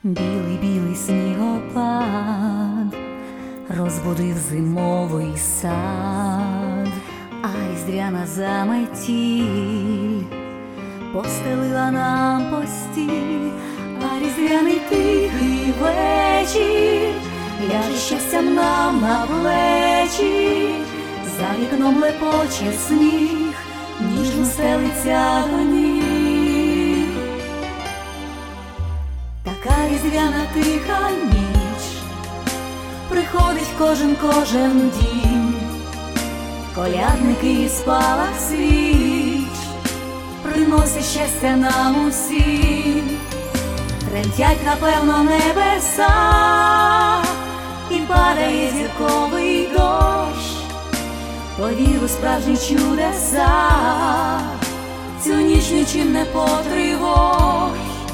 Білий, білий снігопад розбудив зимовий сад, а різдвяна заметіль постелила нам постіль, а різдвяний тихий вечір ляже щастям нам на плечі. За вікном лепоче сніг, ніжно стелиться до ніг. Така різдвяна тиха ніч, приходить кожен дім, колядники і спалах свіч приносять щастя нам усім. Тремтять, напевно, небеса, і падає зірковий дощ. Повір у справжні чудеса, цю ніч нічим не потривож.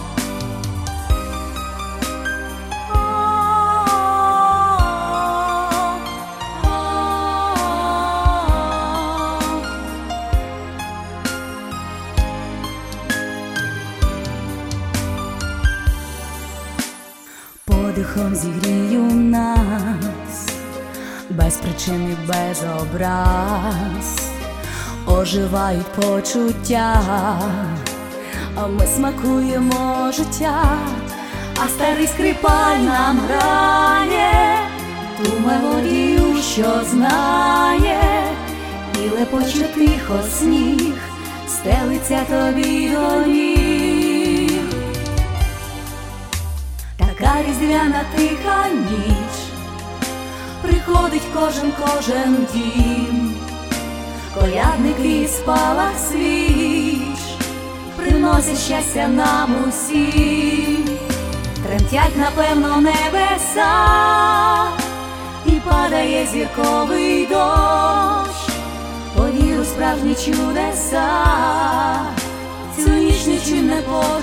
Подихом зігрію нас, без причин і без образ, оживають почуття, а ми смакуємо життя, а старий скрипаль нам грає ту мелодію, що знає, і лепоче тихо сніг стелиться тобі до ніг. Така різдвяна тиха ніч, приходить кожен дім, колядники і спалах свіч приносять щастя нам усім. Тремтять, напевно, небеса, і падає зірковий дощ. Повір у справжні чудеса, цю ніч нічим не